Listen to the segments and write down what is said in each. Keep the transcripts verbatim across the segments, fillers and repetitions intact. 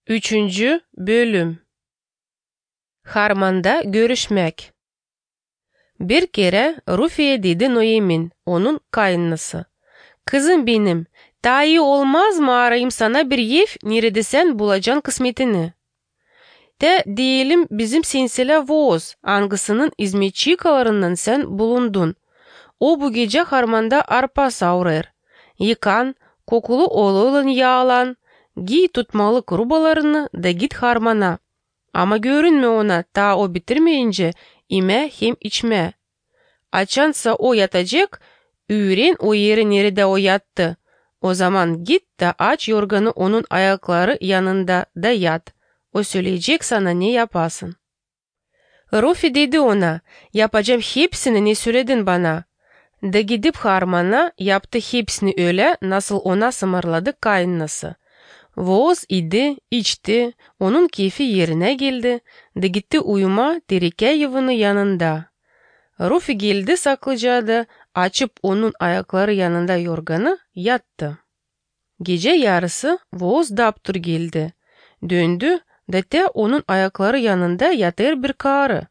Üçüncü bölüm. Harmanda görüşmek. Bir kere Rufiye dedi Noemin, onun kaynanası. Kızım benim, daha iyi olmaz mı arayayım sana bir ev, nerede sen bulacaksın kısmetini? De diyelim bizim sinsile Voz, angasının hizmetçikalarından sen bulundun. O bu gece harmanda arpa savurur. Yıkan, kokulu oğluyla yağlan, giy tutmalı kurubalarını da git harmana. Ama görünme ona, ta o bitirmeyince ime hem içme. Açansa o yatacak, öğren o yeri nerede o yattı. O zaman git de aç yorganı onun ayakları yanında da yat. O söyleyecek sana ne yapasın. Rufi dedi ona, yapacağım hepsini ne söyledin bana. Da gidip harmana yaptı hepsini öyle nasıl ona sımarladı kaynanası. Voz idi, içti, onun keyfi yerine geldi, da gitti uyuma Terikeyev'in yanında. Rufi geldi saklıca da açıp onun ayakları yanında yorganı yattı. Gece yarısı Voz daptur geldi. Döndü da te onun ayakları yanında yatır bir karı.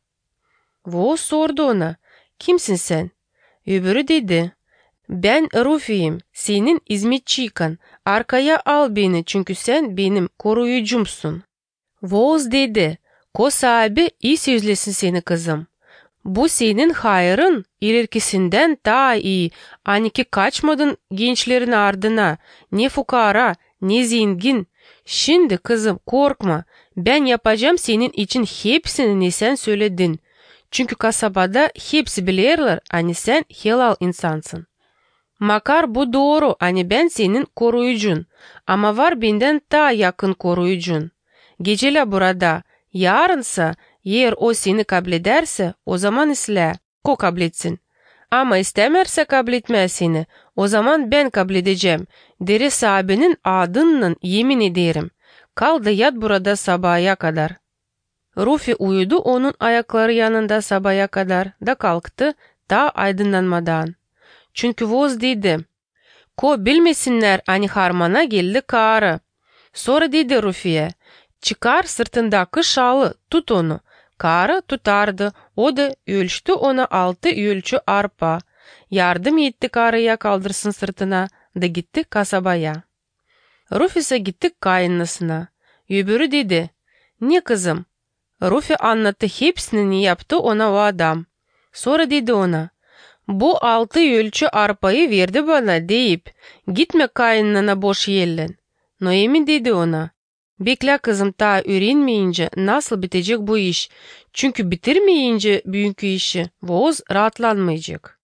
Voz sordu ona, kimsin sen? Öbürü dedi, ben Rufi'yim, senin hizmetçiyken, arkaya al beni çünkü sen benim koruyucumsun. Voz dedi, ko sahibi iyi sözlesin seni kızım. Bu senin hayrın, ilerikisinden daha iyi, hani ki kaçmadın gençlerin ardına, ne fukara, ne zengin. Şimdi kızım korkma, ben yapacağım senin için hepsini ne sen söyledin. Çünkü kasabada hepsi bilirler, hani sen helal insansın. Makar bu doğru, hani ben senin koruyucun. Ama var benden daha yakın koruyucun. Gecele burada, yarınsa, eğer o seni kabul ederse, o zaman isle, ko kabul etsin. Ama istemerse kabul etmez seni, o zaman ben kabul edeceğim. Deri sahibinin adının yemin ederim. Kal da yat burada sabaha kadar. Rufi uyudu onun ayakları yanında sabaha kadar da kalktı ta aydınlanmadan. Çünkü Voz dedi, ko bilmesinler hani harmana geldi karı. Sonra dedi Rufi'ye, çıkar sırtındaki şalı tut onu. Karı tutardı, o da ölçtü ona altı ölçü arpa. Yardım etti karıya kaldırsın sırtına da gitti kasabaya. Rufi ise gitti kaynanasına. Öbürü dedi, ne kızım? Rufi anlattı hepsini ne yaptı ona o adam. Sonra dedi ona, bu altı ölçü arpayı verdi bana deyip, gitme kaynana boş yellen. Noemin dedi ona, bekle kızım ta öğrenmeyince nasıl bitecek bu iş, çünkü bitirmeyince büyük işi Voz rahatlanmayacak.